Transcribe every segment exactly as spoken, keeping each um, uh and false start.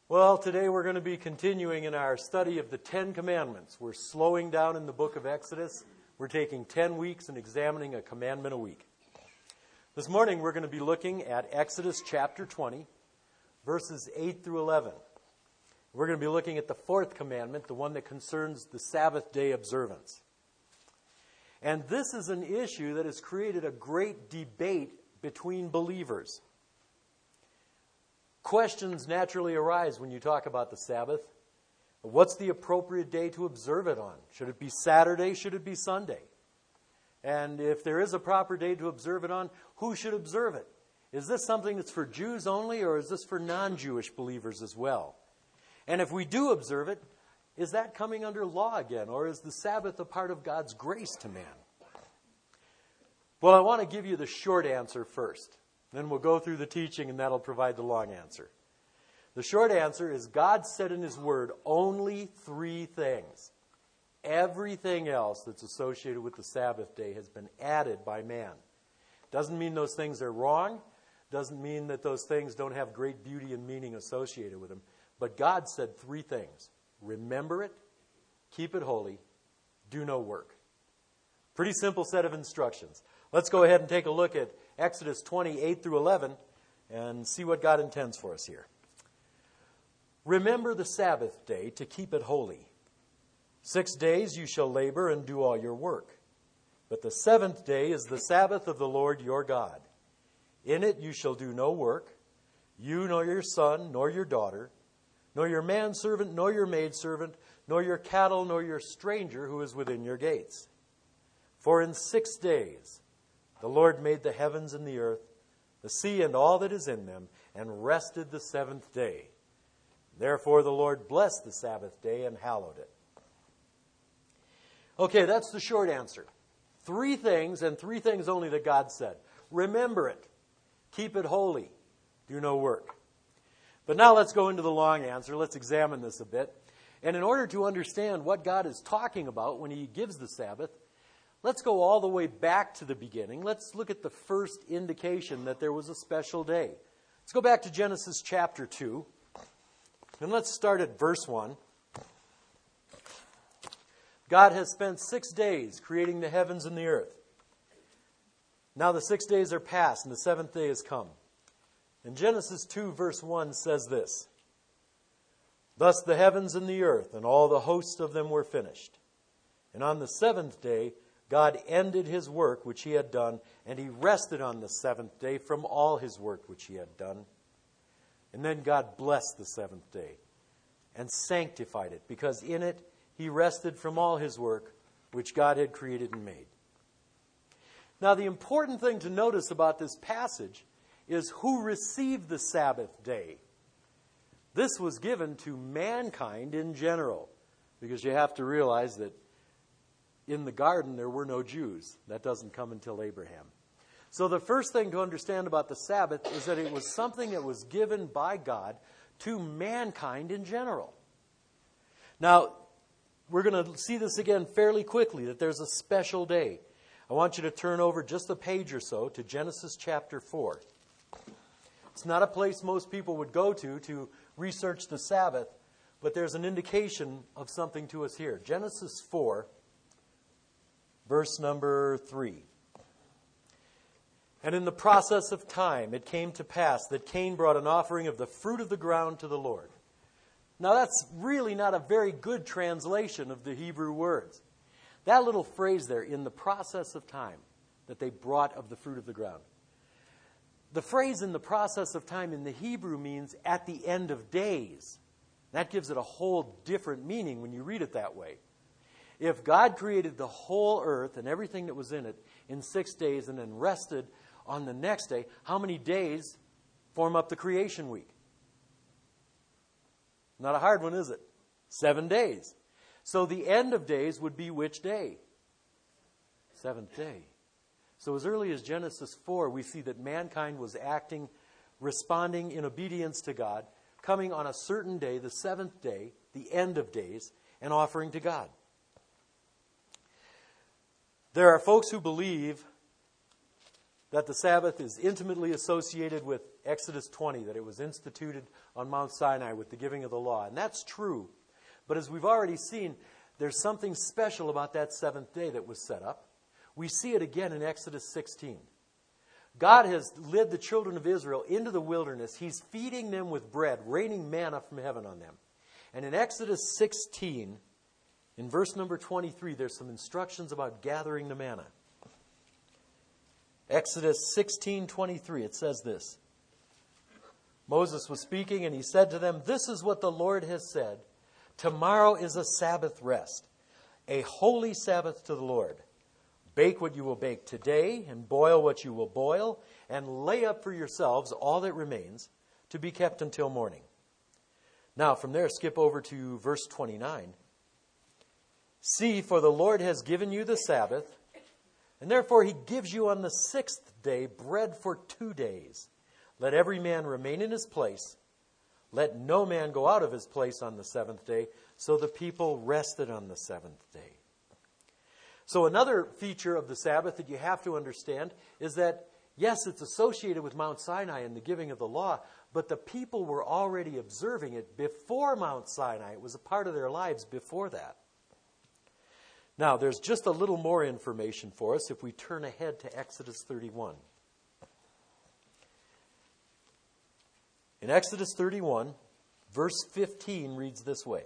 Well, today we're going to be continuing in our study of the Ten Commandments. We're slowing down in the book of Exodus. We're taking ten weeks and examining a commandment a week. This morning we're going to be looking at Exodus chapter twenty, verses eight through eleven. We're going to be looking at the fourth commandment, the one that concerns the Sabbath day observance. And this is an issue that has created a great debate between believers. Questions naturally arise when you talk about the Sabbath. What's the appropriate day to observe it on? Should it be Saturday? Should it be Sunday? And if there is a proper day to observe it on, who should observe it? Is this something that's for Jews only, or is this for non-Jewish believers as well? And if we do observe it, is that coming under law again, or is the Sabbath a part of God's grace to man? Well, I want to give you the short answer first. Then we'll go through the teaching, and that'll provide the long answer. The short answer is God said in His Word only three things. Everything else that's associated with the Sabbath day has been added by man. Doesn't mean those things are wrong. Doesn't mean that those things don't have great beauty and meaning associated with them. But God said three things. Remember it, keep it holy, do no work. Pretty simple set of instructions. Let's go ahead and take a look at Exodus twenty, eight through eleven, and see what God intends for us here. Remember the Sabbath day to keep it holy. Six days you shall labor and do all your work. But the seventh day is the Sabbath of the Lord your God. In it you shall do no work, you nor your son, nor your daughter, nor your manservant, nor your maidservant, nor your cattle, nor your stranger who is within your gates. For in six days the Lord made the heavens and the earth, the sea and all that is in them, and rested the seventh day. Therefore the Lord blessed the Sabbath day and hallowed it. Okay, that's the short answer. Three things, and three things only that God said. Remember it. Keep it holy. Do no work. But now let's go into the long answer. Let's examine this a bit. And in order to understand what God is talking about when He gives the Sabbath, let's go all the way back to the beginning. Let's look at the first indication that there was a special day. Let's go back to Genesis chapter two. And let's start at verse one. God has spent six days creating the heavens and the earth. Now the six days are past and the seventh day has come. And Genesis two verse one says this. Thus the heavens and the earth and all the hosts of them were finished. And on the seventh day God ended His work which He had done, and He rested on the seventh day from all His work which He had done. And then God blessed the seventh day and sanctified it, because in it He rested from all His work which God had created and made. Now the important thing to notice about this passage is who received the Sabbath day. This was given to mankind in general, because you have to realize that in the garden, there were no Jews. That doesn't come until Abraham. So the first thing to understand about the Sabbath is that it was something that was given by God to mankind in general. Now, we're going to see this again fairly quickly, that there's a special day. I want you to turn over just a page or so to Genesis chapter four. It's not a place most people would go to to research the Sabbath, but there's an indication of something to us here. Genesis four. Verse number three. And in the process of time, it came to pass that Cain brought an offering of the fruit of the ground to the Lord. Now that's really not a very good translation of the Hebrew words. That little phrase there, in the process of time, that they brought of the fruit of the ground. The phrase in the process of time in the Hebrew means at the end of days. That gives it a whole different meaning when you read it that way. If God created the whole earth and everything that was in it in six days and then rested on the next day, how many days form up the creation week? Not a hard one, is it? Seven days. So the end of days would be which day? Seventh day. So as early as Genesis four, we see that mankind was acting, responding in obedience to God, coming on a certain day, the seventh day, the end of days, and offering to God. There are folks who believe that the Sabbath is intimately associated with Exodus twenty, that it was instituted on Mount Sinai with the giving of the law. And that's true. But as we've already seen, there's something special about that seventh day that was set up. We see it again in Exodus sixteen. God has led the children of Israel into the wilderness. He's feeding them with bread, raining manna from heaven on them. And in Exodus sixteen, in verse number twenty-three, there's some instructions about gathering the manna. Exodus sixteen twenty-three, it says this. Moses was speaking and he said to them, "This is what the Lord has said. Tomorrow is a Sabbath rest, a holy Sabbath to the Lord. Bake what you will bake today, and boil what you will boil, and lay up for yourselves all that remains, to be kept until morning." Now, from there, skip over to verse twenty-nine. "See, for the Lord has given you the Sabbath, and therefore he gives you on the sixth day bread for two days. Let every man remain in his place. Let no man go out of his place on the seventh day." So the people rested on the seventh day. So another feature of the Sabbath that you have to understand is that, yes, it's associated with Mount Sinai and the giving of the law, but the people were already observing it before Mount Sinai. It was a part of their lives before that. Now, there's just a little more information for us if we turn ahead to Exodus thirty-one. In Exodus thirty-one, verse fifteen reads this way.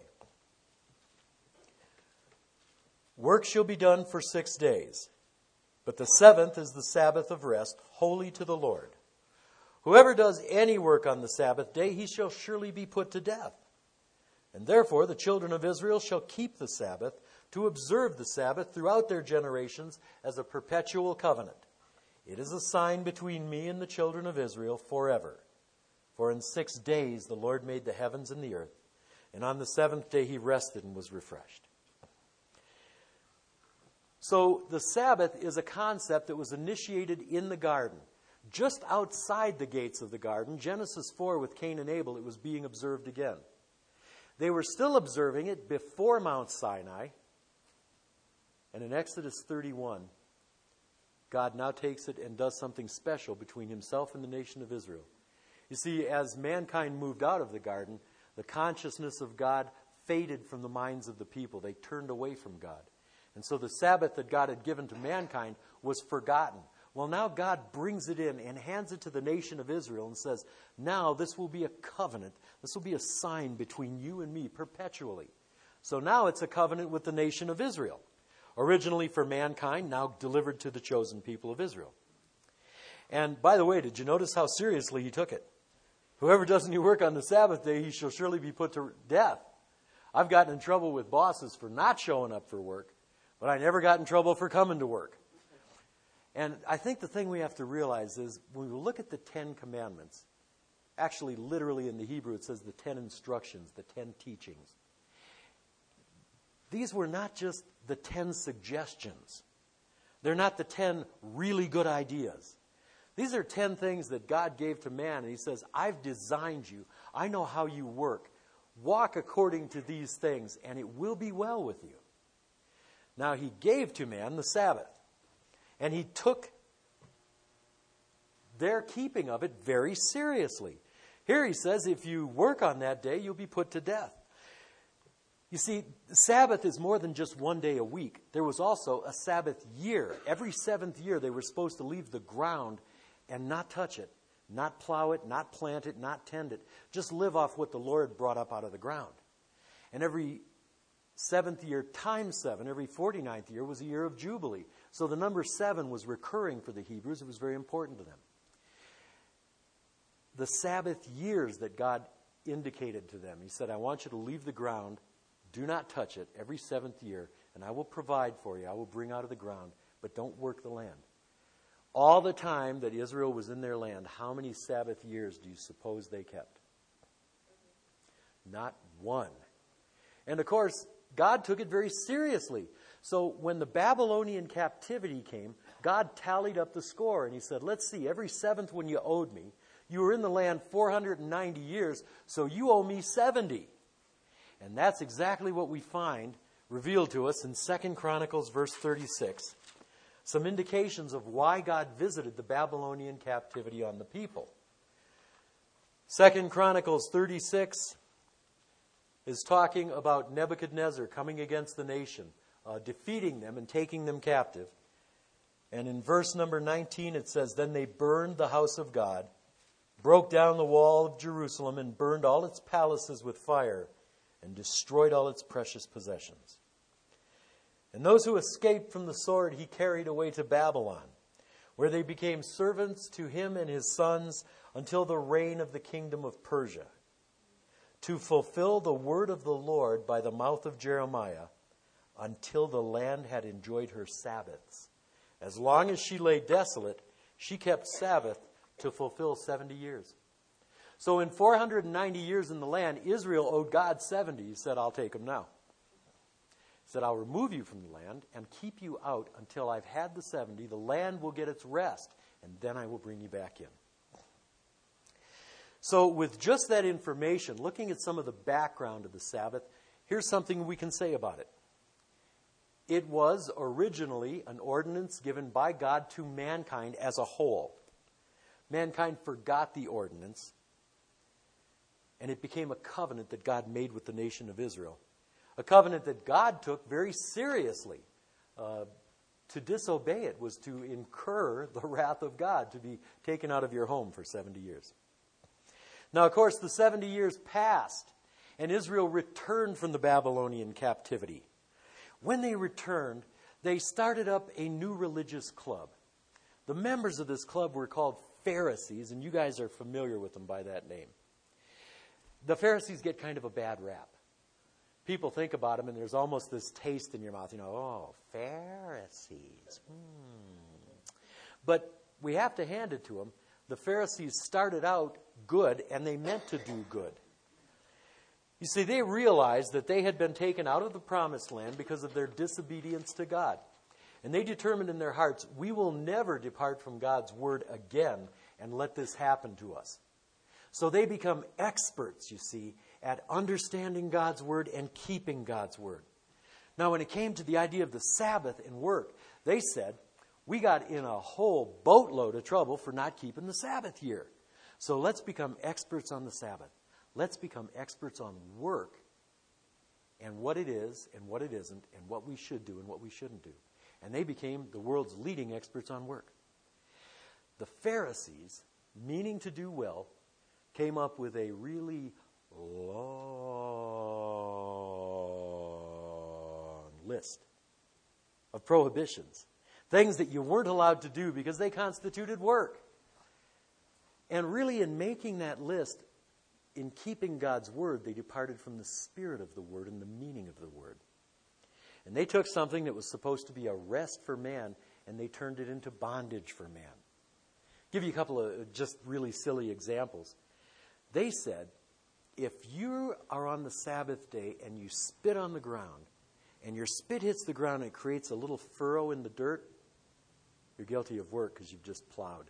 "Work shall be done for six days, but the seventh is the Sabbath of rest, holy to the Lord. Whoever does any work on the Sabbath day, he shall surely be put to death. And therefore the children of Israel shall keep the Sabbath, to observe the Sabbath throughout their generations as a perpetual covenant. It is a sign between me and the children of Israel forever. For in six days the Lord made the heavens and the earth, and on the seventh day he rested and was refreshed." So the Sabbath is a concept that was initiated in the garden. Just outside the gates of the garden, Genesis four with Cain and Abel, it was being observed again. They were still observing it before Mount Sinai. And in Exodus thirty-one, God now takes it and does something special between himself and the nation of Israel. You see, as mankind moved out of the garden, the consciousness of God faded from the minds of the people. They turned away from God. And so the Sabbath that God had given to mankind was forgotten. Well, now God brings it in and hands it to the nation of Israel and says, now this will be a covenant. This will be a sign between you and me perpetually. So now it's a covenant with the nation of Israel. Originally for mankind, now delivered to the chosen people of Israel. And by the way, did you notice how seriously he took it? Whoever does any work on the Sabbath day, he shall surely be put to death. I've gotten in trouble with bosses for not showing up for work, but I never got in trouble for coming to work. And I think the thing we have to realize is when we look at the Ten Commandments, actually literally in the Hebrew it says the ten instructions, the ten teachings. These were not just the ten suggestions. They're not the ten really good ideas. These are ten things that God gave to man, and he says, I've designed you. I know how you work. Walk according to these things, and it will be well with you. Now, he gave to man the Sabbath, and he took their keeping of it very seriously. Here he says, if you work on that day, you'll be put to death. You see, the Sabbath is more than just one day a week. There was also a Sabbath year. Every seventh year, they were supposed to leave the ground and not touch it, not plow it, not plant it, not tend it. Just live off what the Lord brought up out of the ground. And every seventh year times seven, every forty-ninth year was a year of Jubilee. So the number seven was recurring for the Hebrews. It was very important to them. The Sabbath years that God indicated to them, he said, I want you to leave the ground, do not touch it every seventh year, and I will provide for you. I will bring out of the ground, but don't work the land. All the time that Israel was in their land, how many Sabbath years do you suppose they kept? Not one. And of course, God took it very seriously. So when the Babylonian captivity came, God tallied up the score, and he said, let's see, every seventh one you owed me, you were in the land four hundred ninety years, so you owe me seventy. And that's exactly what we find revealed to us in Second Chronicles verse thirty-six. Some indications of why God visited the Babylonian captivity on the people. Second Chronicles thirty-six is talking about Nebuchadnezzar coming against the nation, uh, defeating them and taking them captive. And in verse number nineteen it says, "Then they burned the house of God, broke down the wall of Jerusalem, and burned all its palaces with fire, and destroyed all its precious possessions. And those who escaped from the sword he carried away to Babylon, where they became servants to him and his sons until the reign of the kingdom of Persia, to fulfill the word of the Lord by the mouth of Jeremiah, until the land had enjoyed her Sabbaths. As long as she lay desolate, she kept Sabbath to fulfill seventy years." So in four hundred ninety years in the land, Israel owed God seventy. He said, "I'll take them now." He said, "I'll remove you from the land and keep you out until I've had the seventy. The land will get its rest, and then I will bring you back in." So with just that information, looking at some of the background of the Sabbath, here's something we can say about it. It was originally an ordinance given by God to mankind as a whole. Mankind forgot the ordinance, and it became a covenant that God made with the nation of Israel. A covenant that God took very seriously. Uh, to disobey it was to incur the wrath of God, to be taken out of your home for seventy years. Now, of course, the seventy years passed, and Israel returned from the Babylonian captivity. When they returned, they started up a new religious club. The members of this club were called Pharisees, and you guys are familiar with them by that name. The Pharisees get kind of a bad rap. People think about them, and there's almost this taste in your mouth. You know, oh, Pharisees. Hmm. But we have to hand it to them. The Pharisees started out good, and they meant to do good. You see, they realized that they had been taken out of the promised land because of their disobedience to God. And they determined in their hearts, we will never depart from God's word again and let this happen to us. So they become experts, you see, at understanding God's word and keeping God's word. Now, when it came to the idea of the Sabbath and work, they said, we got in a whole boatload of trouble for not keeping the Sabbath year. So let's become experts on the Sabbath. Let's become experts on work and what it is and what it isn't and what we should do and what we shouldn't do. And they became the world's leading experts on work. The Pharisees, meaning to do well, came up with a really long list of prohibitions, things that you weren't allowed to do because they constituted work. And really, in making that list, in keeping God's word, they departed from the spirit of the word and the meaning of the word. And they took something that was supposed to be a rest for man, and they turned it into bondage for man. Give you a couple of just really silly examples. They said, if you are on the Sabbath day and you spit on the ground, and your spit hits the ground and it creates a little furrow in the dirt, you're guilty of work because you've just plowed.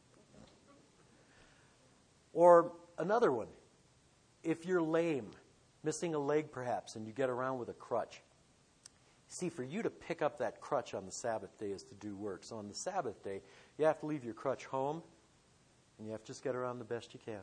Or another one. If you're lame, missing a leg perhaps, and you get around with a crutch. See, for you to pick up that crutch on the Sabbath day is to do work. So on the Sabbath day, you have to leave your crutch home, and you have to just get around the best you can.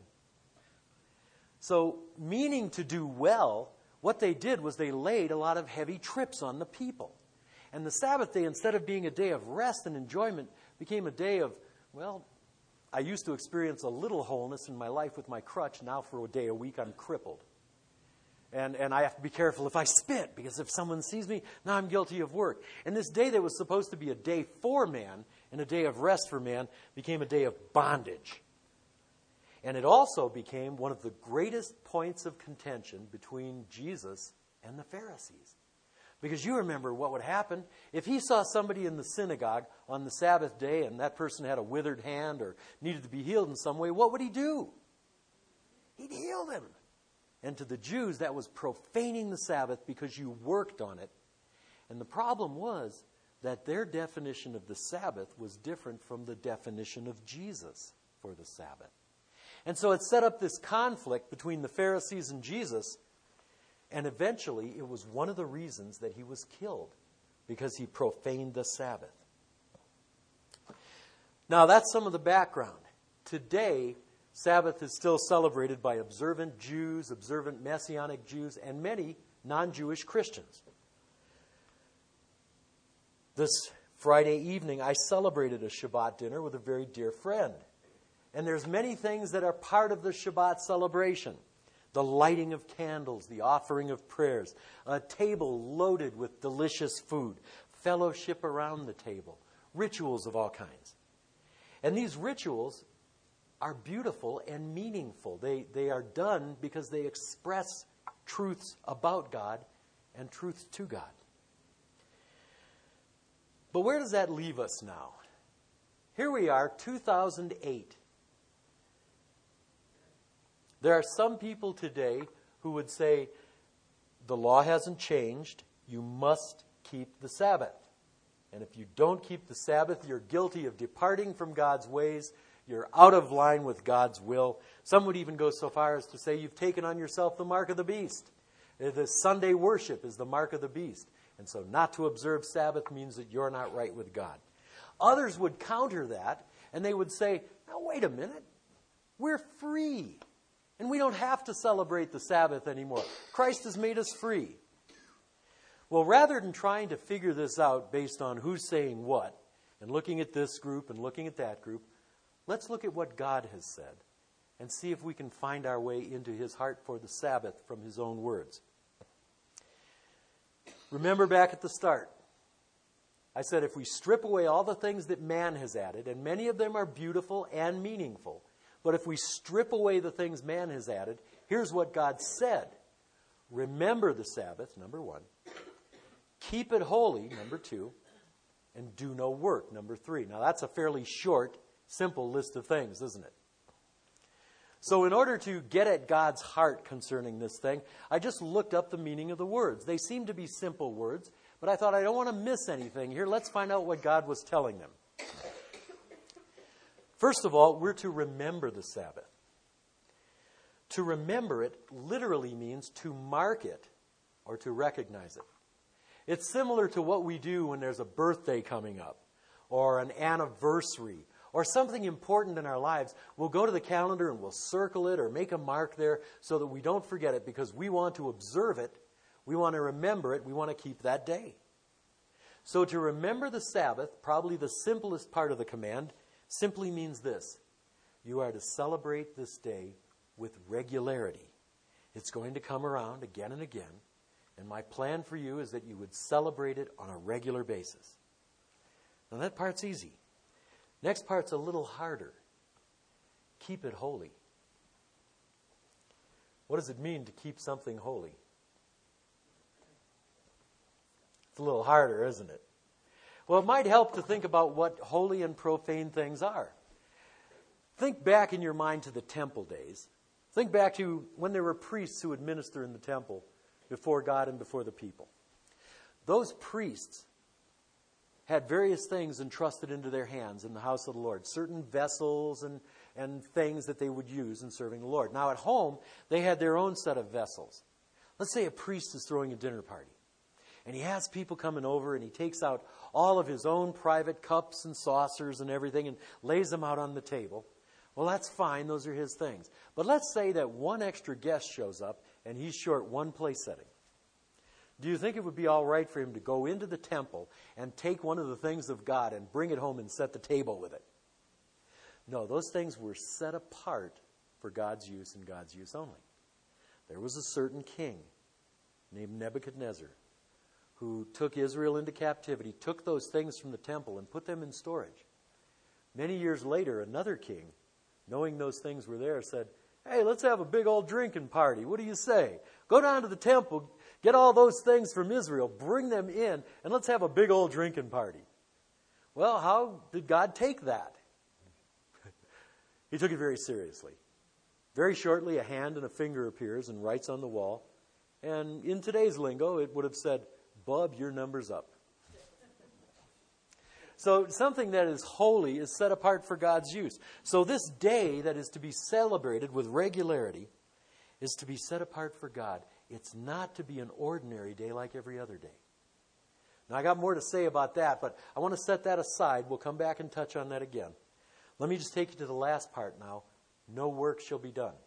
So, meaning to do well, what they did was they laid a lot of heavy trips on the people. And the Sabbath day, instead of being a day of rest and enjoyment, became a day of, well, I used to experience a little wholeness in my life with my crutch. Now for a day a week, I'm crippled. And and I have to be careful if I spit, because if someone sees me, now I'm guilty of work. And this day that was supposed to be a day for man and a day of rest for man became a day of bondage. And it also became one of the greatest points of contention between Jesus and the Pharisees. Because you remember what would happen if he saw somebody in the synagogue on the Sabbath day and that person had a withered hand or needed to be healed in some way. What would he do? He'd heal them. And to the Jews, that was profaning the Sabbath because you worked on it. And the problem was that their definition of the Sabbath was different from the definition of Jesus for the Sabbath. And so it set up this conflict between the Pharisees and Jesus. And eventually, it was one of the reasons that he was killed, because he profaned the Sabbath. Now, that's some of the background. Today, Sabbath is still celebrated by observant Jews, observant Messianic Jews, and many non-Jewish Christians. This Friday evening, I celebrated a Shabbat dinner with a very dear friend. And there's many things that are part of the Shabbat celebration. The lighting of candles, the offering of prayers, a table loaded with delicious food, fellowship around the table, rituals of all kinds. And these rituals are beautiful and meaningful. They, they are done because they express truths about God and truths to God. But where does that leave us now? Here we are, two thousand eight. There are some people today who would say, the law hasn't changed, you must keep the Sabbath. And if you don't keep the Sabbath, you're guilty of departing from God's ways, you're out of line with God's will. Some would even go so far as to say you've taken on yourself the mark of the beast. The Sunday worship is the mark of the beast. And so not to observe Sabbath means that you're not right with God. Others would counter that, and they would say, now wait a minute, we're free. And we don't have to celebrate the Sabbath anymore. Christ has made us free. Well, rather than trying to figure this out based on who's saying what, and looking at this group and looking at that group, let's look at what God has said and see if we can find our way into His heart for the Sabbath from His own words. Remember back at the start, I said if we strip away all the things that man has added, and many of them are beautiful and meaningful, but if we strip away the things man has added, here's what God said. Remember the Sabbath, number one. Keep it holy, number two. And do no work, number three. Now that's a fairly short, simple list of things, isn't it? So in order to get at God's heart concerning this thing, I just looked up the meaning of the words. They seem to be simple words, but I thought I don't want to miss anything here. Let's find out what God was telling them. First of all, we're to remember the Sabbath. To remember it literally means to mark it or to recognize it. It's similar to what we do when there's a birthday coming up or an anniversary or something important in our lives. We'll go to the calendar and we'll circle it or make a mark there so that we don't forget it because we want to observe it. We want to remember it. We want to keep that day. So to remember the Sabbath, probably the simplest part of the command, simply means this. You are to celebrate this day with regularity. It's going to come around again and again. And my plan for you is that you would celebrate it on a regular basis. Now that part's easy. Next part's a little harder. Keep it holy. What does it mean to keep something holy? It's a little harder, isn't it? Well, it might help to think about what holy and profane things are. Think back in your mind to the temple days. Think back to when there were priests who would minister in the temple before God and before the people. Those priests had various things entrusted into their hands in the house of the Lord, certain vessels and, and things that they would use in serving the Lord. Now at home, they had their own set of vessels. Let's say a priest is throwing a dinner party, and he has people coming over, and he takes out all of his own private cups and saucers and everything and lays them out on the table. Well, that's fine. Those are his things. But let's say that one extra guest shows up, and he's short one place setting. Do you think it would be all right for him to go into the temple and take one of the things of God and bring it home and set the table with it? No, those things were set apart for God's use and God's use only. There was a certain king named Nebuchadnezzar who took Israel into captivity, took those things from the temple and put them in storage. Many years later, another king, knowing those things were there, said, hey, let's have a big old drinking party. What do you say? Go down to the temple, get all those things from Israel, bring them in, and let's have a big old drinking party. Well, how did God take that? He took it very seriously. Very shortly, a hand and a finger appears and writes on the wall. And in today's lingo, it would have said, Bub, your number's up. So something that is holy is set apart for God's use. So this day that is to be celebrated with regularity is to be set apart for God. It's not to be an ordinary day like every other day. Now, I got more to say about that, but I want to set that aside. We'll come back and touch on that again. Let me just take you to the last part now. no work shall be done.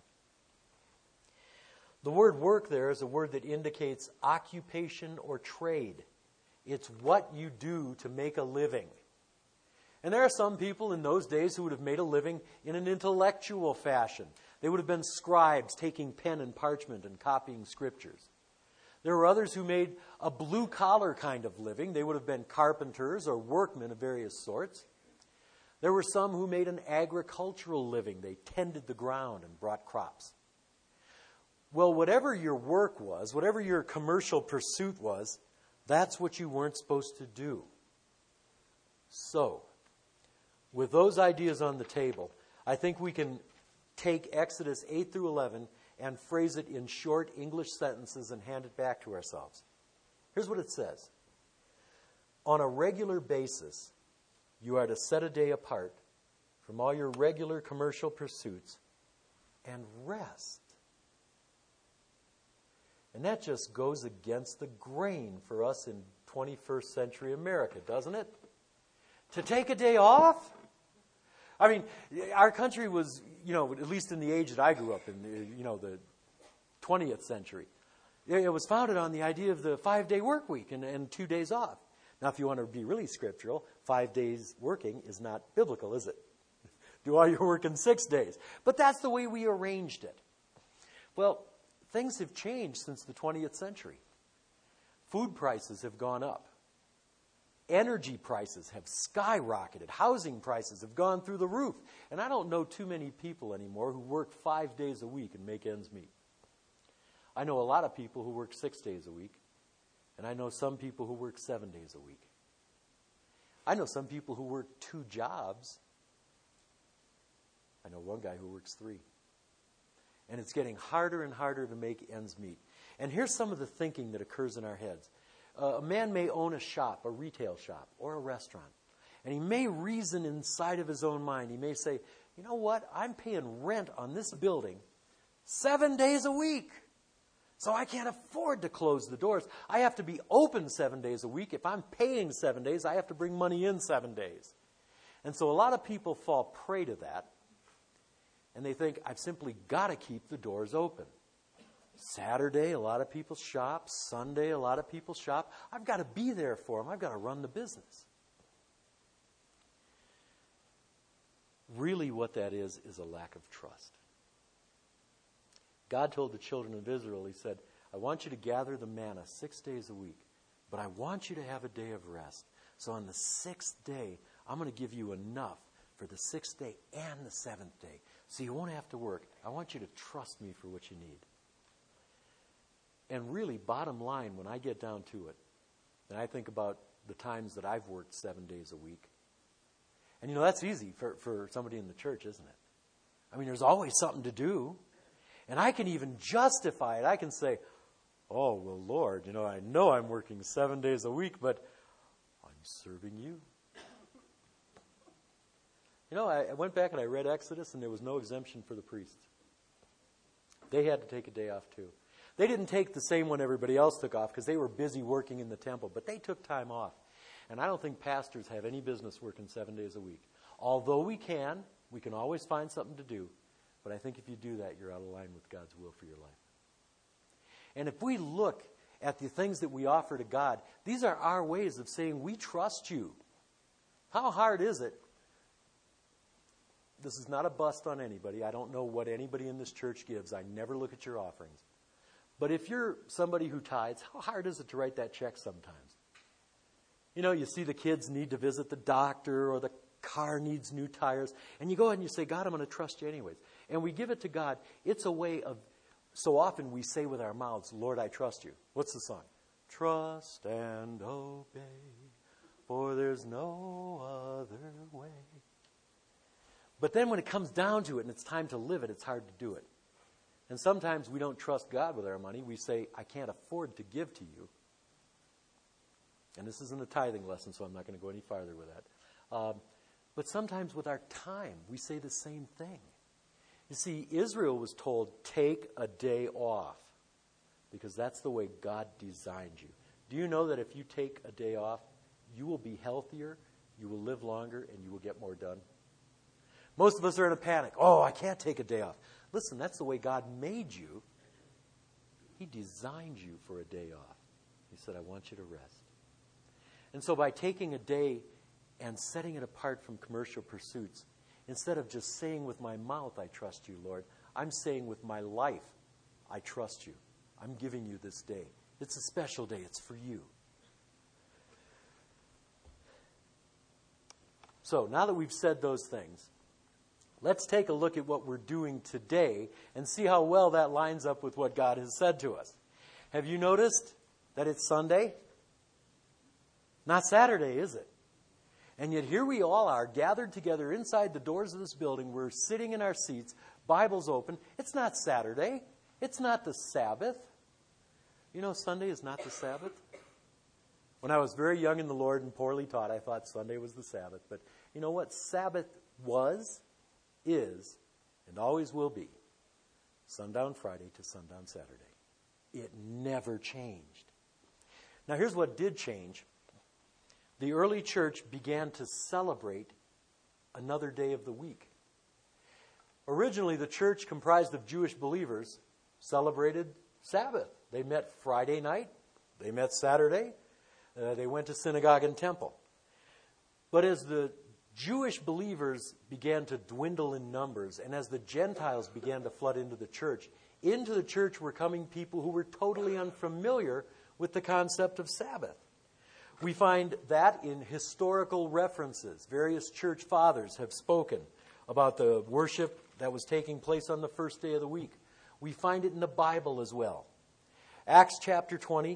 The word work there is a word that indicates occupation or trade. It's what you do to make a living. And there are some people in those days who would have made a living in an intellectual fashion. They would have been scribes taking pen and parchment and copying scriptures. There were others who made a blue-collar kind of living. They would have been carpenters or workmen of various sorts. There were some who made an agricultural living. They tended the ground and brought crops. Well, whatever your work was, whatever your commercial pursuit was, that's what you weren't supposed to do. So, with those ideas on the table, I think we can take Exodus eight through eleven and phrase it in short English sentences and hand it back to ourselves. Here's what it says. On a regular basis, you are to set a day apart from all your regular commercial pursuits and rest. And that just goes against the grain for us in twenty-first century America, doesn't it? To take a day off? I mean, our country was, you know, at least in the age that I grew up in, you know, the twentieth century. It was founded on the idea of the five-day work week and, and two days off. Now, if you want to be really scriptural, five days working is not biblical, is it? Do all your work in six days. But that's the way we arranged it. Well, things have changed since the twentieth century. Food prices have gone up. Energy prices have skyrocketed. Housing prices have gone through the roof. And I don't know too many people anymore who work five days a week and make ends meet. I know a lot of people who work six days a week. And I know some people who work seven days a week. I know some people who work two jobs. I know one guy who works three. And it's getting harder and harder to make ends meet. And here's some of the thinking that occurs in our heads. Uh, a man may own a shop, a retail shop, or a restaurant. And he may reason inside of his own mind. He may say, you know what? I'm paying rent on this building seven days a week. So I can't afford to close the doors. I have to be open seven days a week. If I'm paying seven days, I have to bring money in seven days. And so a lot of people fall prey to that. And they think, I've simply got to keep the doors open. Saturday, a lot of people shop. Sunday, a lot of people shop. I've got to be there for them. I've got to run the business. Really what that is, is a lack of trust. God told the children of Israel, he said, I want you to gather the manna six days a week, but I want you to have a day of rest. So on the sixth day, I'm going to give you enough for the sixth day and the seventh day. So you won't have to work. I want you to trust me for what you need. And really, bottom line, when I get down to it, and I think about the times that I've worked seven days a week, and you know, that's easy for, for somebody in the church, isn't it? I mean, there's always something to do. And I can even justify it. I can say, oh, well, Lord, you know, I know I'm working seven days a week, but I'm serving you. You know, I went back and I read Exodus, and there was no exemption for the priests. They had to take a day off, too. They didn't take the same one everybody else took off because they were busy working in the temple, but they took time off. And I don't think pastors have any business working seven days a week. Although we can, we can always find something to do. But I think if you do that, you're out of line with God's will for your life. And if we look at the things that we offer to God, these are our ways of saying, we trust you. How hard is it? This is not a bust on anybody. I don't know what anybody in this church gives. I never look at your offerings. But if you're somebody who tithes, how hard is it to write that check sometimes? You know, you see the kids need to visit the doctor, or the car needs new tires, and you go ahead and you say, God, I'm going to trust you anyways. And we give it to God. It's a way of, so often we say with our mouths, Lord, I trust you. What's the song? Trust and obey, for there's no other way. But then when it comes down to it and it's time to live it, it's hard to do it. And sometimes we don't trust God with our money. We say, I can't afford to give to you. And this isn't a tithing lesson, so I'm not going to go any farther with that. Um, but sometimes with our time, we say the same thing. You see, Israel was told, take a day off, because that's the way God designed you. Do you know that if you take a day off, you will be healthier, you will live longer, and you will get more done? Most of us are in a panic. Oh, I can't take a day off. Listen, that's the way God made you. He designed you for a day off. He said, I want you to rest. And so by taking a day and setting it apart from commercial pursuits, instead of just saying with my mouth, I trust you, Lord, I'm saying with my life, I trust you. I'm giving you this day. It's a special day. It's for you. So now that we've said those things, let's take a look at what we're doing today and see how well that lines up with what God has said to us. Have you noticed that it's Sunday? Not Saturday, is it? And yet here we all are, gathered together inside the doors of this building. We're sitting in our seats, Bibles open. It's not Saturday. It's not the Sabbath. You know, Sunday is not the Sabbath. When I was very young in the Lord and poorly taught, I thought Sunday was the Sabbath. But you know what? Sabbath was, is, and always will be sundown Friday to sundown Saturday. It never changed. Now here's what did change. The early church began to celebrate another day of the week. Originally, the church comprised of Jewish believers celebrated Sabbath. They met Friday night. They met Saturday. Uh, they went to synagogue and temple. But as the Jewish believers began to dwindle in numbers, and as the Gentiles began to flood into the church, into the church were coming people who were totally unfamiliar with the concept of Sabbath. We find that in historical references. Various church fathers have spoken about the worship that was taking place on the first day of the week. We find it in the Bible as well. Acts chapter twenty.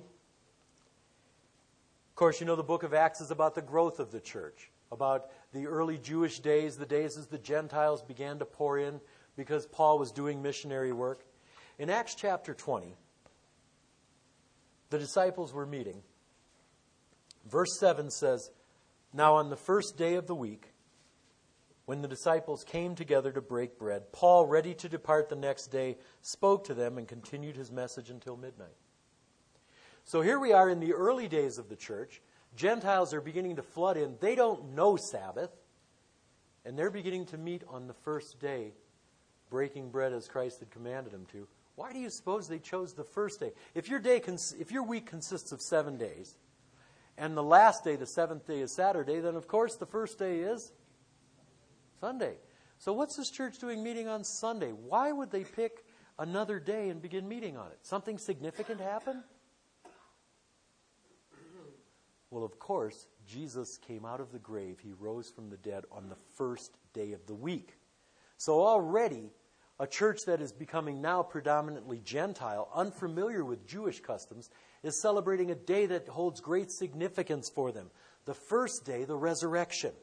Of course, you know the book of Acts is about the growth of the church, about the early Jewish days, the days as the Gentiles began to pour in because Paul was doing missionary work. In Acts chapter twenty, the disciples were meeting. Verse seven says, Now on the first day of the week, when the disciples came together to break bread, Paul, ready to depart the next day, spoke to them and continued his message until midnight. So here we are in the early days of the church. Gentiles are beginning to flood in. They don't know Sabbath. And they're beginning to meet on the first day, breaking bread as Christ had commanded them to. Why do you suppose they chose the first day? If your day, cons- if your week consists of seven days, and the last day, the seventh day, is Saturday, then of course the first day is Sunday. So what's this church doing meeting on Sunday? Why would they pick another day and begin meeting on it? Something significant happen? Well, of course, Jesus came out of the grave. He rose from the dead on the first day of the week. So already, a church that is becoming now predominantly Gentile, unfamiliar with Jewish customs, is celebrating a day that holds great significance for them. The first day, the resurrection.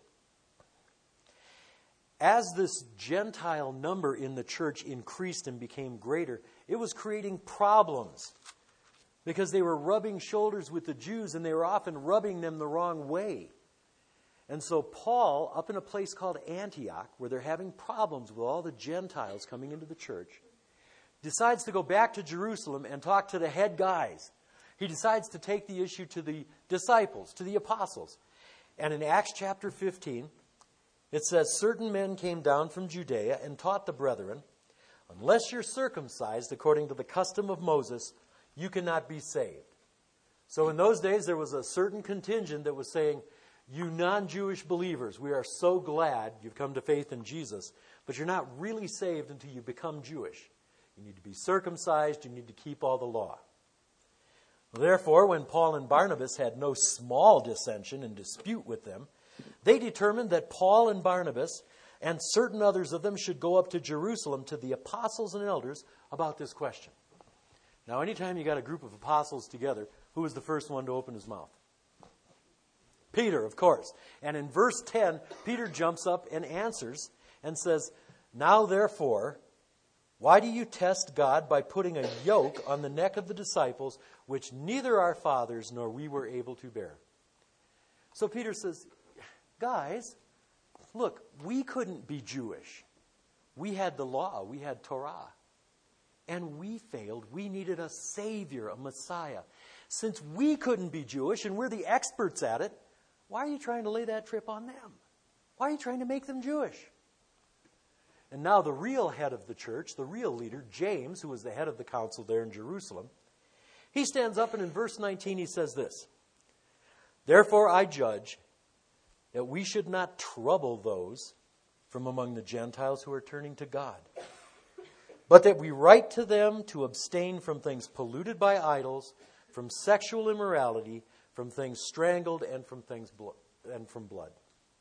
As this Gentile number in the church increased and became greater, it was creating problems because they were rubbing shoulders with the Jews and they were often rubbing them the wrong way. And so Paul, up in a place called Antioch, where they're having problems with all the Gentiles coming into the church, decides to go back to Jerusalem and talk to the head guys. He decides to take the issue to the disciples, to the apostles. And in Acts chapter fifteen, it says, Certain men came down from Judea and taught the brethren, Unless you're circumcised according to the custom of Moses, you cannot be saved. So in those days, there was a certain contingent that was saying, you non-Jewish believers, we are so glad you've come to faith in Jesus, but you're not really saved until you become Jewish. You need to be circumcised. You need to keep all the law. Therefore, when Paul and Barnabas had no small dissension and dispute with them, they determined that Paul and Barnabas and certain others of them should go up to Jerusalem to the apostles and elders about this question. Now, anytime you got a group of apostles together, who was the first one to open his mouth? Peter, of course. And in verse ten, Peter jumps up and answers and says, Now therefore, why do you test God by putting a yoke on the neck of the disciples, which neither our fathers nor we were able to bear? So Peter says, guys, look, we couldn't be Jewish. We had the law. We had Torah. And we failed. We needed a Savior, a Messiah. Since we couldn't be Jewish and we're the experts at it, why are you trying to lay that trip on them? Why are you trying to make them Jewish? And now the real head of the church, the real leader, James, who was the head of the council there in Jerusalem, he stands up and in verse nineteen he says this, "Therefore I judge that we should not trouble those from among the Gentiles who are turning to God, but that we write to them to abstain from things polluted by idols, from sexual immorality, from things strangled, and from things blo- and from blood."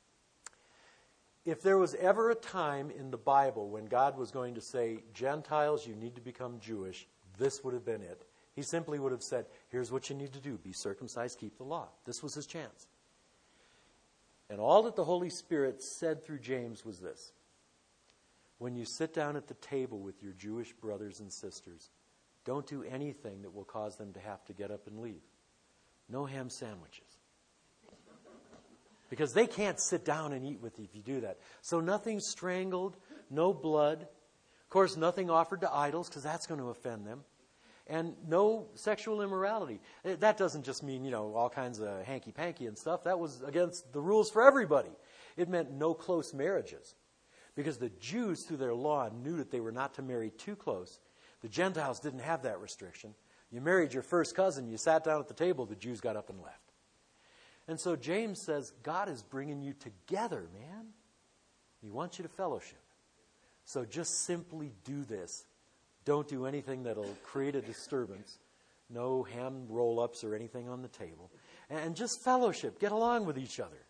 If there was ever a time in the Bible when God was going to say, "Gentiles, you need to become Jewish," this would have been it. He simply would have said, "Here's what you need to do. Be circumcised, keep the law." This was his chance. And all that the Holy Spirit said through James was this: when you sit down at the table with your Jewish brothers and sisters, don't do anything that will cause them to have to get up and leave. No ham sandwiches. Because they can't sit down and eat with you if you do that. So nothing strangled, no blood. Of course, nothing offered to idols, because that's going to offend them. And no sexual immorality. That doesn't just mean, you know, all kinds of hanky-panky and stuff. That was against the rules for everybody. It meant no close marriages. Because the Jews, through their law, knew that they were not to marry too close. The Gentiles didn't have that restriction. You married your first cousin, you sat down at the table, the Jews got up and left. And so James says, God is bringing you together, man. He wants you to fellowship. So just simply do this. Don't do anything that'll create a disturbance. No ham roll-ups or anything on the table. And just fellowship. Get along with each other.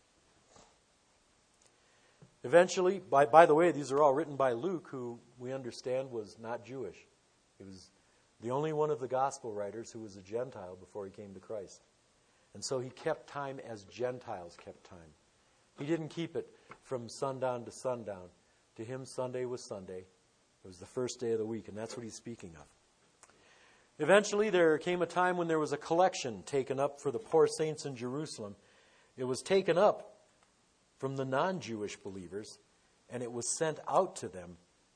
Eventually, by, by the way, these are all written by Luke, who we understand was not Jewish. He was the only one of the gospel writers who was a Gentile before he came to Christ. And so he kept time as Gentiles kept time. He didn't keep it from sundown to sundown. To him, Sunday was Sunday. It was the first day of the week, and that's what he's speaking of. Eventually, there came a time when there was a collection taken up for the poor saints in Jerusalem. It was taken up from the non-Jewish believers, and it was sent out to them.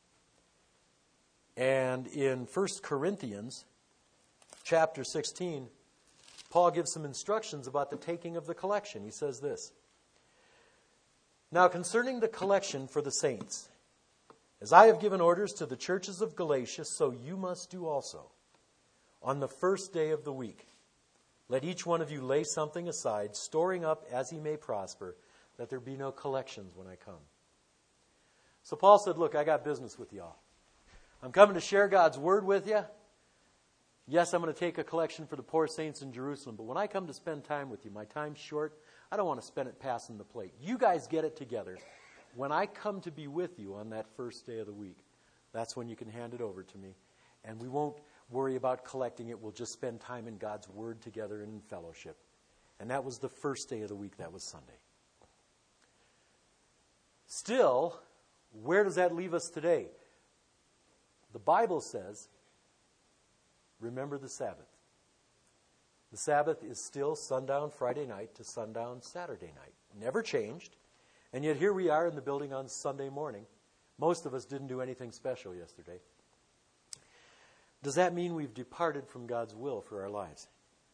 And in First Corinthians chapter sixteen, Paul gives some instructions about the taking of the collection. He says this: "Now concerning the collection for the saints, as I have given orders to the churches of Galatia, so you must do also. On the first day of the week, let each one of you lay something aside, storing up as he may prosper, that there be no collections when I come." So Paul said, look, I got business with y'all. I'm coming to share God's word with you. Yes, I'm going to take a collection for the poor saints in Jerusalem, but when I come to spend time with you, my time's short. I don't want to spend it passing the plate. You guys get it together. When I come to be with you on that first day of the week, that's when you can hand it over to me. And we won't worry about collecting it. We'll just spend time in God's word together and in fellowship. And that was the first day of the week. That was Sunday. Still, where does that leave us today? The Bible says, remember the Sabbath. The Sabbath is still sundown Friday night to sundown Saturday night. Never changed. And yet here we are in the building on Sunday morning. Most of us didn't do anything special yesterday. Does that mean we've departed from God's will for our lives?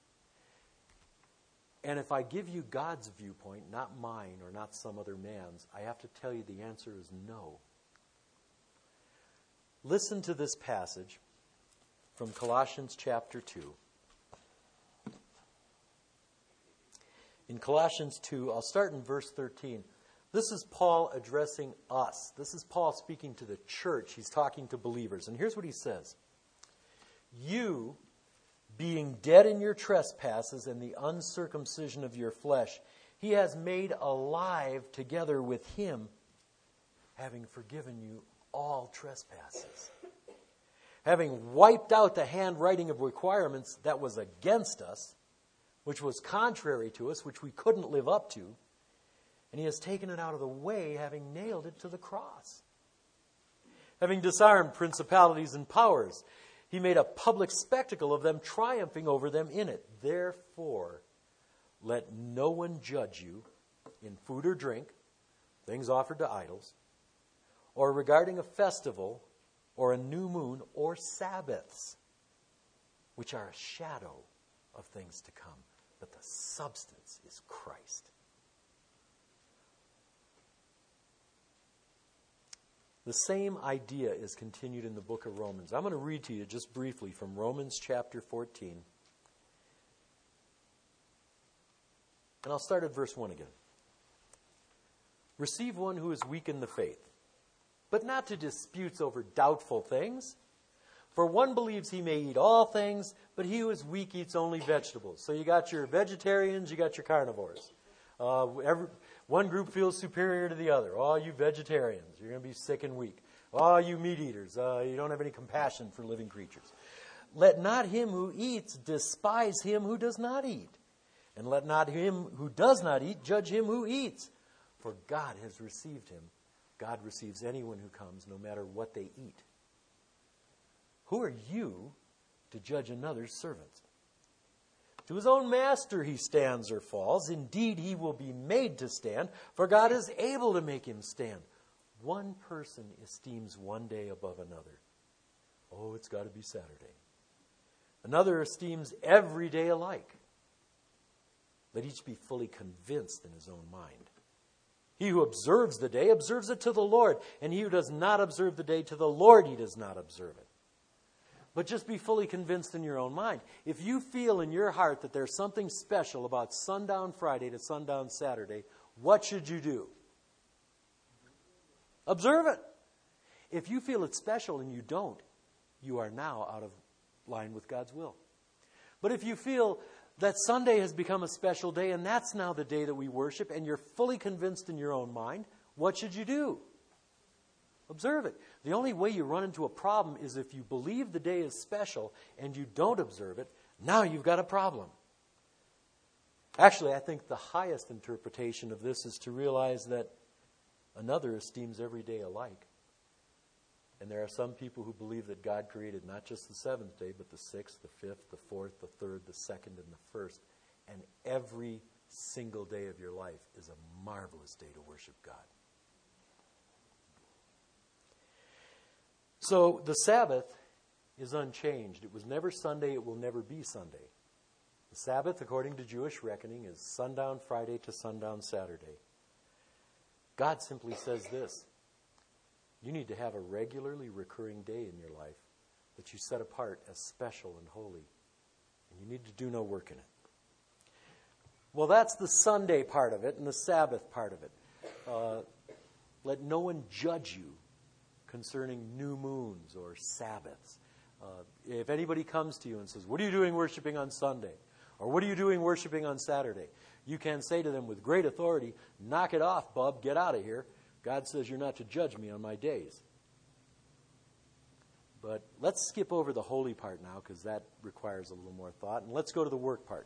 And if I give you God's viewpoint, not mine or not some other man's, I have to tell you the answer is no. Listen to this passage from Colossians chapter two. In Colossians two, I'll start in verse thirteen. This is Paul addressing us. This is Paul speaking to the church. He's talking to believers. And here's what he says. "You, being dead in your trespasses and the uncircumcision of your flesh, he has made alive together with him, having forgiven you all trespasses. Having wiped out the handwriting of requirements that was against us, which was contrary to us, which we couldn't live up to, and he has taken it out of the way, having nailed it to the cross. Having disarmed principalities and powers, he made a public spectacle of them, triumphing over them in it. Therefore, let no one judge you in food or drink, things offered to idols, or regarding a festival, or a new moon, or Sabbaths, which are a shadow of things to come, but the substance is Christ." The same idea is continued in the book of Romans. I'm going to read to you just briefly from Romans chapter fourteen. And I'll start at verse one again. Receive one who is weak in the faith, but not to disputes over doubtful things. For one believes he may eat all things, but he who is weak eats only vegetables. So you got your vegetarians, you got your carnivores. Uh, every, one group feels superior to the other. Oh, you vegetarians, you're going to be sick and weak. Oh, you meat eaters, uh, you don't have any compassion for living creatures. Let not him who eats despise him who does not eat. And let not him who does not eat judge him who eats. For God has received him. God receives anyone who comes, no matter what they eat. Who are you to judge another's servant? To his own master he stands or falls. Indeed, he will be made to stand, for God is able to make him stand. One person esteems one day above another. Oh, it's got to be Saturday. Another esteems every day alike. Let each be fully convinced in his own mind. He who observes the day observes it to the Lord, and he who does not observe the day to the Lord, he does not observe it. But just be fully convinced in your own mind. If you feel in your heart that there's something special about sundown Friday to sundown Saturday, what should you do? Observe it. If you feel it's special and you don't, you are now out of line with God's will. But if you feel that Sunday has become a special day and that's now the day that we worship and you're fully convinced in your own mind, what should you do? Observe it. The only way you run into a problem is if you believe the day is special and you don't observe it. Now you've got a problem. Actually, I think the highest interpretation of this is to realize that another esteems every day alike. And there are some people who believe that God created not just the seventh day, but the sixth, the fifth, the fourth, the third, the second, and the first. And every single day of your life is a marvelous day to worship God. So the Sabbath is unchanged. It was never Sunday. It will never be Sunday. The Sabbath, according to Jewish reckoning, is sundown Friday to sundown Saturday. God simply says this. You need to have a regularly recurring day in your life that you set apart as special and holy. And you need to do no work in it. Well, that's the Sunday part of it and the Sabbath part of it. Uh, let no one judge you concerning new moons or Sabbaths. Uh, if anybody comes to you and says, what are you doing worshiping on Sunday? Or what are you doing worshiping on Saturday? You can say to them with great authority, knock it off, bub, get out of here. God says you're not to judge me on my days. But let's skip over the holy part now because that requires a little more thought. And let's go to the work part.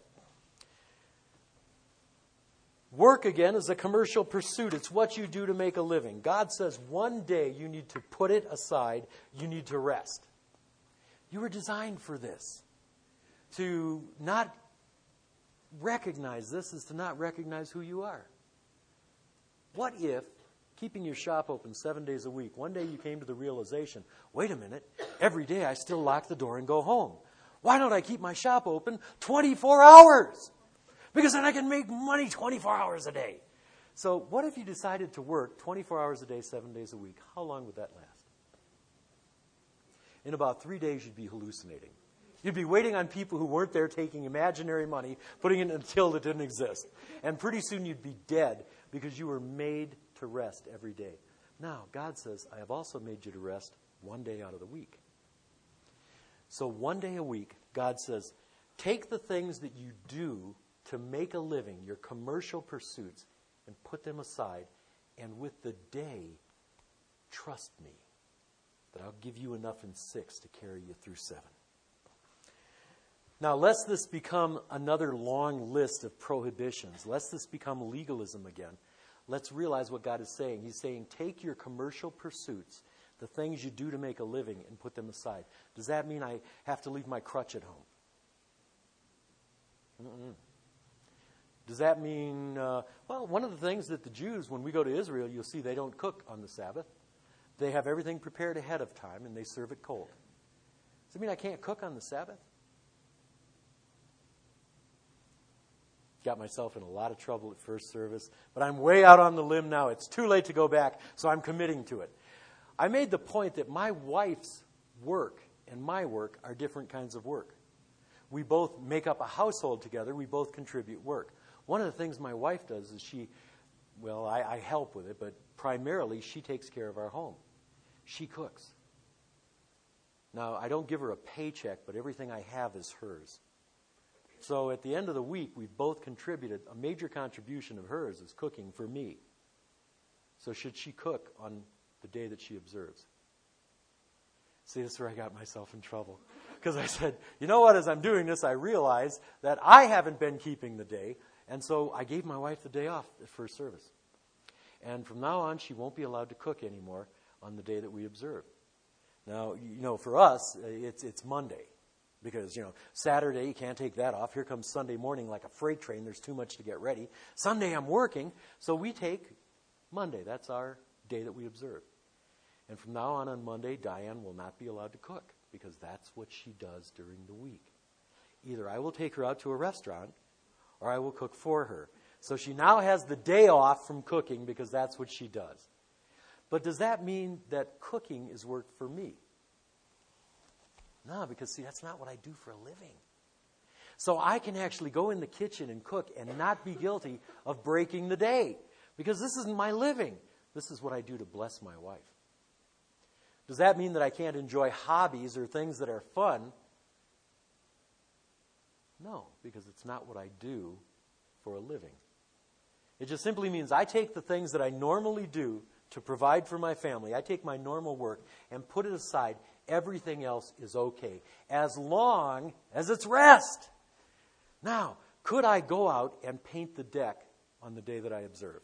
Work, again, is a commercial pursuit. It's what you do to make a living. God says one day you need to put it aside. You need to rest. You were designed for this. To not recognize this is to not recognize who you are. What if, keeping your shop open seven days a week, one day you came to the realization, wait a minute, every day I still lock the door and go home. Why don't I keep my shop open twenty-four hours? Because then I can make money twenty-four hours a day. So what if you decided to work twenty-four hours a day, seven days a week? How long would that last? In about three days, you'd be hallucinating. You'd be waiting on people who weren't there taking imaginary money, putting it in a till that didn't exist. And pretty soon you'd be dead because you were made to rest every day. Now, God says, I have also made you to rest one day out of the week. So one day a week, God says, take the things that you do to make a living, your commercial pursuits, and put them aside. And with the day, trust me that I'll give you enough in six to carry you through seven. Now, lest this become another long list of prohibitions, lest this become legalism again, let's realize what God is saying. He's saying, take your commercial pursuits, the things you do to make a living, and put them aside. Does that mean I have to leave my crutch at home? Mm-mm. Does that mean, uh, well, one of the things that the Jews, when we go to Israel, you'll see they don't cook on the Sabbath. They have everything prepared ahead of time, and they serve it cold. Does it mean I can't cook on the Sabbath? Got myself in a lot of trouble at first service, but I'm way out on the limb now. It's too late to go back, so I'm committing to it. I made the point that my wife's work and my work are different kinds of work. We both make up a household together. We both contribute work. One of the things my wife does is she, well, I, I help with it, but primarily she takes care of our home. She cooks. Now, I don't give her a paycheck, but everything I have is hers. So at the end of the week, we've both contributed. A major contribution of hers is cooking for me. So should she cook on the day that she observes? See, this is where I got myself in trouble. Because I said, you know what, as I'm doing this, I realize that I haven't been keeping the day. And so I gave my wife the day off at first service. And from now on, she won't be allowed to cook anymore on the day that we observe. Now, you know, for us, it's it's Monday. Because, you know, Saturday, you can't take that off. Here comes Sunday morning like a freight train. There's too much to get ready. Sunday, I'm working. So we take Monday. That's our day that we observe. And from now on, on Monday, Diane will not be allowed to cook because that's what she does during the week. Either I will take her out to a restaurant or I will cook for her. So she now has the day off from cooking because that's what she does. But does that mean that cooking is work for me? No, because, see, that's not what I do for a living. So I can actually go in the kitchen and cook and not be guilty of breaking the day. Because this isn't my living. This is what I do to bless my wife. Does that mean that I can't enjoy hobbies or things that are fun? No, because it's not what I do for a living. It just simply means I take the things that I normally do to provide for my family. I take my normal work and put it aside. Everything else is okay, as long as it's rest. Now, could I go out and paint the deck on the day that I observe?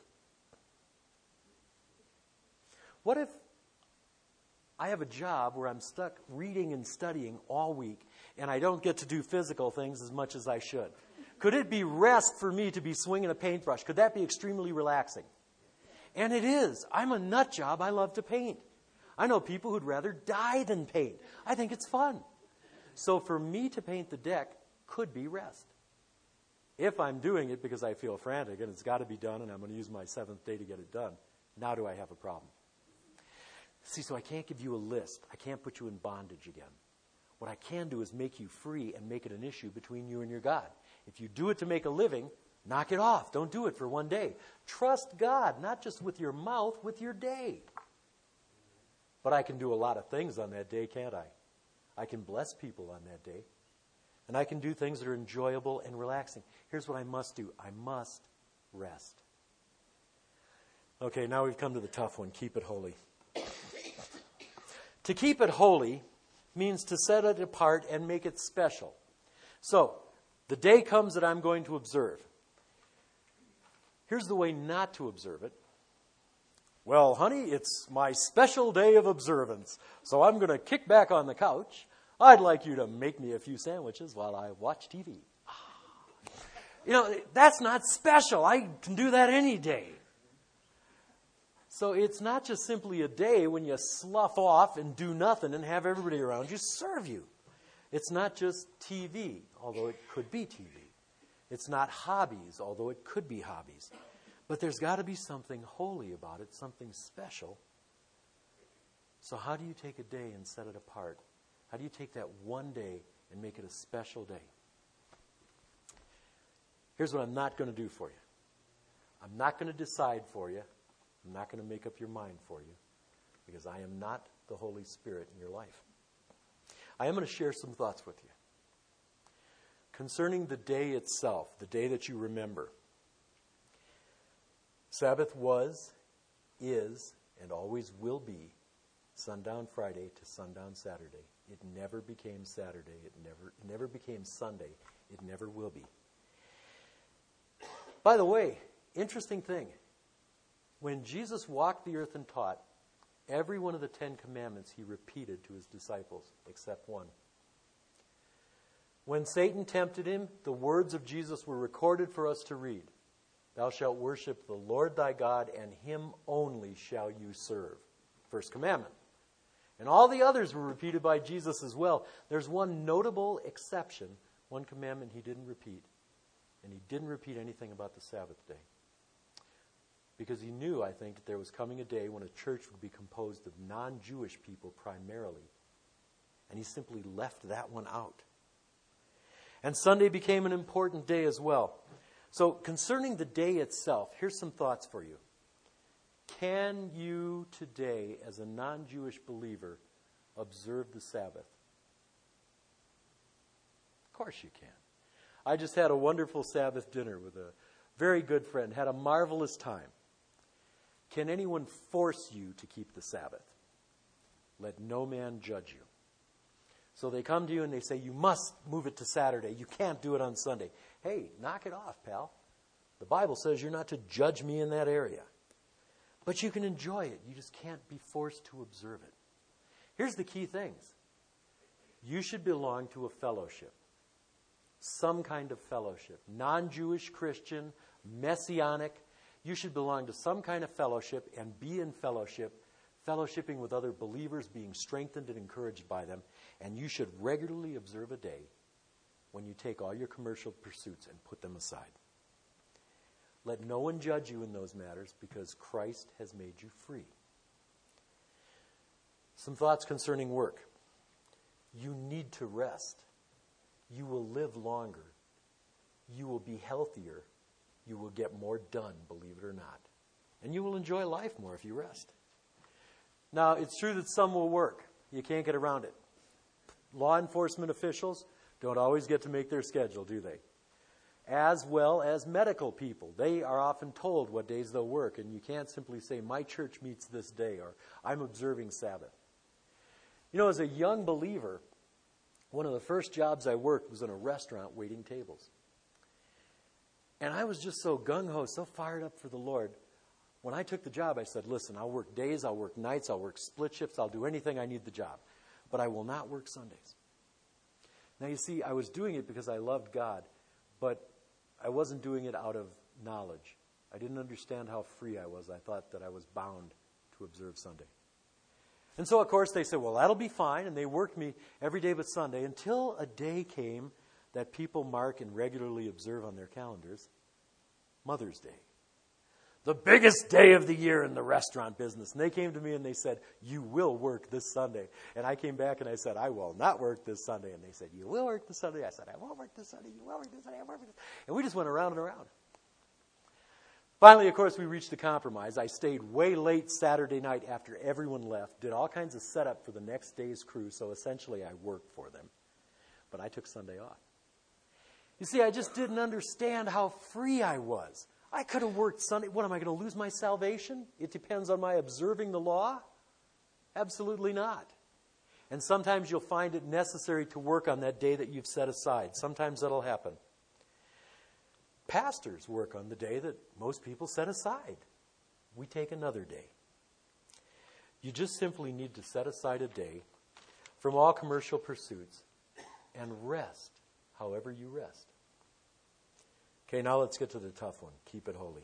What if I have a job where I'm stuck reading and studying all week, and I don't get to do physical things as much as I should? Could it be rest for me to be swinging a paintbrush? Could that be extremely relaxing? And it is. I'm a nut job. I love to paint. I know people who'd rather die than paint. I think it's fun. So for me to paint the deck could be rest. If I'm doing it because I feel frantic and it's got to be done and I'm going to use my seventh day to get it done, now do I have a problem? See, so I can't give you a list. I can't put you in bondage again. What I can do is make you free and make it an issue between you and your God. If you do it to make a living, knock it off. Don't do it for one day. Trust God, not just with your mouth, with your day. But I can do a lot of things on that day, can't I? I can bless people on that day. And I can do things that are enjoyable and relaxing. Here's what I must do. I must rest. Okay, now we've come to the tough one. Keep it holy. To keep it holy means to set it apart and make it special. So, the day comes that I'm going to observe. Here's the way not to observe it. Well, honey, it's my special day of observance, so I'm going to kick back on the couch. I'd like you to make me a few sandwiches while I watch T V. You know, that's not special. I can do that any day. So it's not just simply a day when you slough off and do nothing and have everybody around you serve you. It's not just T V, although it could be T V. It's not hobbies, although it could be hobbies. But there's got to be something holy about it, something special. So how do you take a day and set it apart? How do you take that one day and make it a special day? Here's what I'm not going to do for you. I'm not going to decide for you. I'm not going to make up your mind for you, because I am not the Holy Spirit in your life. I am going to share some thoughts with you concerning the day itself, the day that you remember. Sabbath was, is, and always will be sundown Friday to sundown Saturday. It never became Saturday. It never, it never became Sunday. It never will be. By the way, interesting thing. When Jesus walked the earth and taught, every one of the Ten Commandments he repeated to his disciples, except one. When Satan tempted him, the words of Jesus were recorded for us to read. Thou shalt worship the Lord thy God, and him only shall you serve. First commandment. And all the others were repeated by Jesus as well. There's one notable exception, one commandment he didn't repeat. And he didn't repeat anything about the Sabbath day. because he knew, I think, that there was coming a day when a church would be composed of non-Jewish people primarily. And he simply left that one out. And Sunday became an important day as well. So concerning the day itself, here's some thoughts for you. Can you today, as a non-Jewish believer, observe the Sabbath? Of course you can. I just had a wonderful Sabbath dinner with a very good friend, had a marvelous time. Can anyone force you to keep the Sabbath? Let no man judge you. So they come to you and they say, you must move it to Saturday. You can't do it on Sunday. Hey, knock it off, pal. The Bible says you're not to judge me in that area. But you can enjoy it. You just can't be forced to observe it. Here's the key things. You should belong to a fellowship. Some kind of fellowship. Non-Jewish, Christian, Messianic. You should belong to some kind of fellowship and be in fellowship, fellowshipping with other believers, being strengthened and encouraged by them. And you should regularly observe a day when you take all your commercial pursuits and put them aside. Let no one judge you in those matters because Christ has made you free. Some thoughts concerning work. You need to rest. You will live longer. You will be healthier. You will get more done, believe it or not. And you will enjoy life more if you rest. Now, it's true that some will work. You can't get around it. Law enforcement officials don't always get to make their schedule, do they? As well as medical people. They are often told what days they'll work, and you can't simply say, my church meets this day, or I'm observing Sabbath. You know, as a young believer, one of the first jobs I worked was in a restaurant waiting tables. And I was just so gung-ho, so fired up for the Lord. When I took the job, I said, listen, I'll work days, I'll work nights, I'll work split shifts, I'll do anything I need the job. But I will not work Sundays. Now, you see, I was doing it because I loved God, but I wasn't doing it out of knowledge. I didn't understand how free I was. I thought that I was bound to observe Sunday. And so, of course, they said, well, that'll be fine. And they worked me every day but Sunday until a day came that people mark and regularly observe on their calendars, Mother's Day. The biggest day of the year in the restaurant business. And they came to me and they said, you will work this Sunday. And I came back and I said, I will not work this Sunday. And they said, you will work this Sunday. I said, I won't work this Sunday. You will work this Sunday. I won't work this Sunday. And we just went around and around. Finally, of course, we reached a compromise. I stayed way late Saturday night after everyone left, did all kinds of setup for the next day's crew. So essentially, I worked for them. But I took Sunday off. You see, I just didn't understand how free I was. I could have worked Sunday. What, am I going to lose my salvation? It depends on my observing the law? Absolutely not. And sometimes you'll find it necessary to work on that day that you've set aside. Sometimes that'll happen. Pastors work on the day that most people set aside. We take another day. You just simply need to set aside a day from all commercial pursuits and rest however you rest. Okay, now let's get to the tough one. Keep it holy.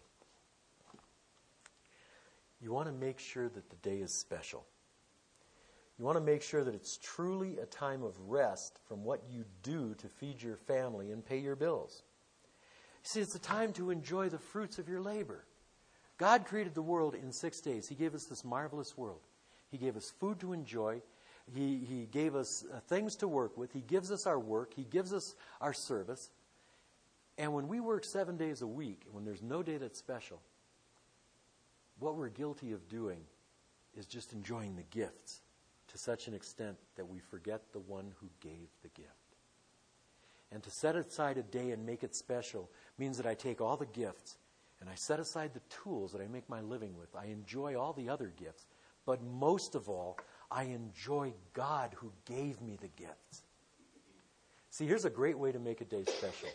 You want to make sure that the day is special. You want to make sure that it's truly a time of rest from what you do to feed your family and pay your bills. You see, it's a time to enjoy the fruits of your labor. God created the world in six days. He gave us this marvelous world. He gave us food to enjoy. He, he gave us uh, things to work with. He gives us our work. He gives us our service. And when we work seven days a week, when there's no day that's special, what we're guilty of doing is just enjoying the gifts to such an extent that we forget the one who gave the gift. And to set aside a day and make it special means that I take all the gifts and I set aside the tools that I make my living with. I enjoy all the other gifts. But most of all, I enjoy God who gave me the gifts. See, here's a great way to make a day special.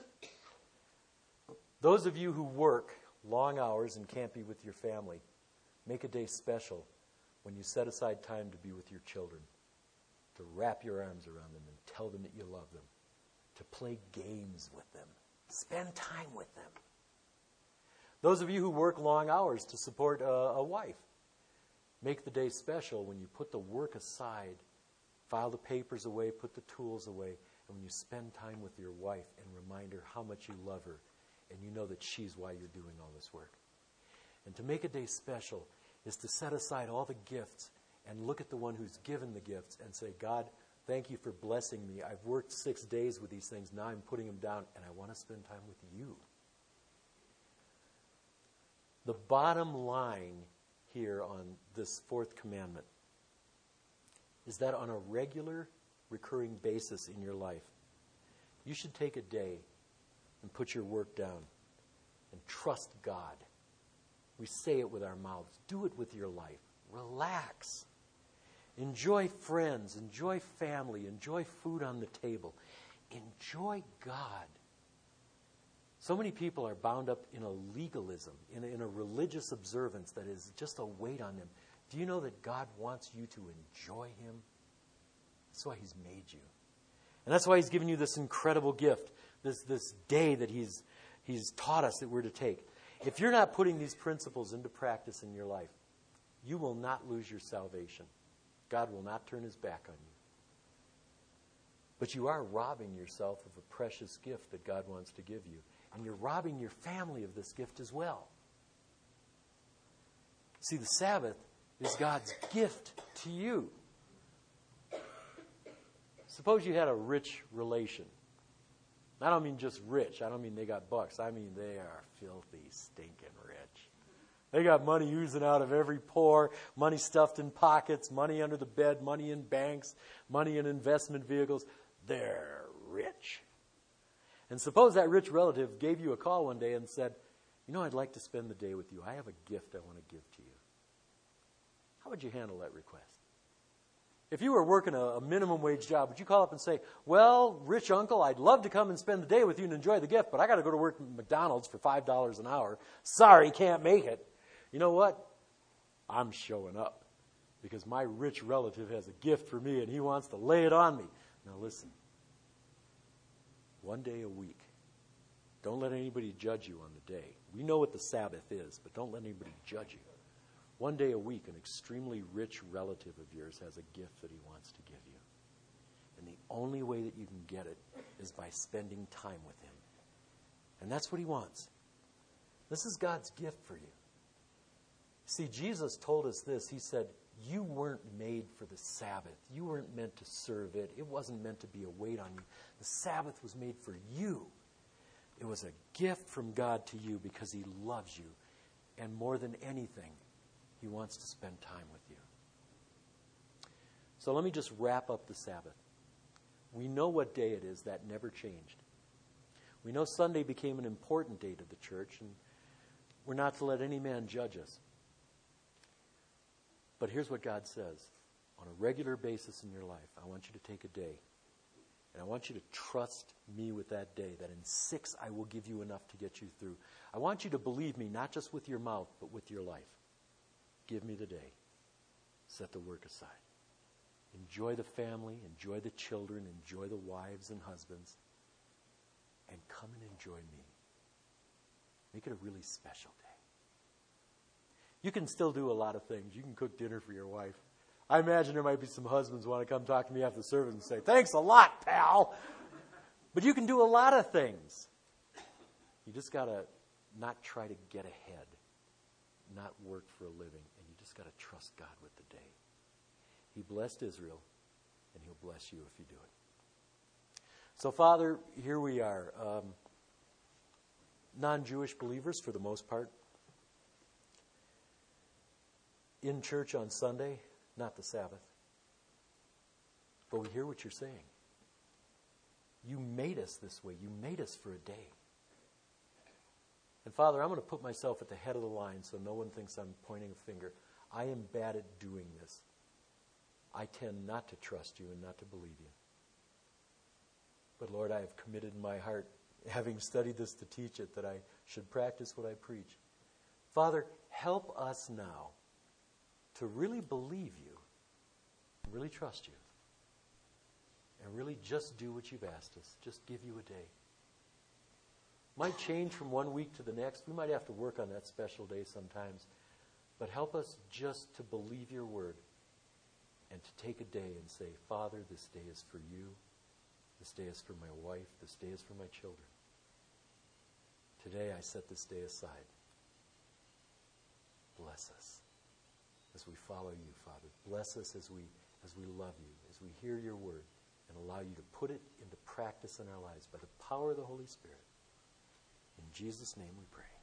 Those of you who work long hours and can't be with your family, make a day special when you set aside time to be with your children, to wrap your arms around them and tell them that you love them, to play games with them, spend time with them. Those of you who work long hours to support a, a wife, make the day special when you put the work aside, file the papers away, put the tools away, and when you spend time with your wife and remind her how much you love her, and you know that she's why you're doing all this work. And to make a day special is to set aside all the gifts and look at the one who's given the gifts and say, God, thank you for blessing me. I've worked six days with these things. Now I'm putting them down, and I want to spend time with you. The bottom line here on this fourth commandment is that on a regular, recurring basis in your life, you should take a day and put your work down and trust God. We say it with our mouths. Do it with your life. Relax. Enjoy friends. Enjoy family. Enjoy food on the table. Enjoy God. So many people are bound up in a legalism, in a, in a religious observance that is just a weight on them. Do you know that God wants you to enjoy Him? That's why He's made you. And that's why He's given you this incredible gift, this, this day that He's, He's taught us that we're to take. If you're not putting these principles into practice in your life, you will not lose your salvation. God will not turn His back on you. But you are robbing yourself of a precious gift that God wants to give you. And you're robbing your family of this gift as well. See, the Sabbath is God's gift to you. Suppose you had a rich relation. I don't mean just rich. I don't mean they got bucks. I mean they are filthy, stinking rich. They got money oozing out of every pore, money stuffed in pockets, money under the bed, money in banks, money in investment vehicles. They're rich. And suppose that rich relative gave you a call one day and said, you know, I'd like to spend the day with you. I have a gift I want to give to you. How would you handle that request? If you were working a, a minimum wage job, would you call up and say, well, rich uncle, I'd love to come and spend the day with you and enjoy the gift, but I got to go to work at McDonald's for five dollars an hour. Sorry, can't make it. You know what? I'm showing up because my rich relative has a gift for me and he wants to lay it on me. Now listen. One day a week. Don't let anybody judge you on the day. We know what the Sabbath is, but don't let anybody judge you. One day a week, an extremely rich relative of yours has a gift that he wants to give you. And the only way that you can get it is by spending time with him. And that's what he wants. This is God's gift for you. See, Jesus told us this. He said, you weren't made for the Sabbath. You weren't meant to serve it. It wasn't meant to be a weight on you. The Sabbath was made for you. It was a gift from God to you because He loves you. And more than anything, He wants to spend time with you. So let me just wrap up the Sabbath. We know what day it is. That never changed. We know Sunday became an important day to the church, and we're not to let any man judge us. But here's what God says. On a regular basis in your life, I want you to take a day, and I want you to trust me with that day, that in six I will give you enough to get you through. I want you to believe me, not just with your mouth, but with your life. Give me the day. Set the work aside. Enjoy the family, enjoy the children, enjoy the wives and husbands, and come and enjoy me. Make it a really special day. You can still do a lot of things. You can cook dinner for your wife. I imagine there might be some husbands who want to come talk to me after the service and say, thanks a lot, pal. But you can do a lot of things. You just got to not try to get ahead, not work for a living, and you just got to trust God with the day. He blessed Israel, and He'll bless you if you do it. So, Father, here we are. Um, non-Jewish believers, for the most part, in church on Sunday, not the Sabbath. But we hear what you're saying. You made us this way. You made us for a day. And Father, I'm going to put myself at the head of the line so no one thinks I'm pointing a finger. I am bad at doing this. I tend not to trust you and not to believe you. But Lord, I have committed in my heart, having studied this to teach it, that I should practice what I preach. Father, help us now to really believe you, really trust you, and really just do what you've asked us. Just give you a day. Might change from one week to the next. We might have to work on that special day sometimes. But help us just to believe your word and to take a day and say, Father, this day is for you. This day is for my wife. This day is for my children. Today I set this day aside. Bless us as we follow you, Father. Bless us as we, as we love you, as we hear your word, and allow you to put it into practice in our lives by the power of the Holy Spirit. In Jesus' name we pray.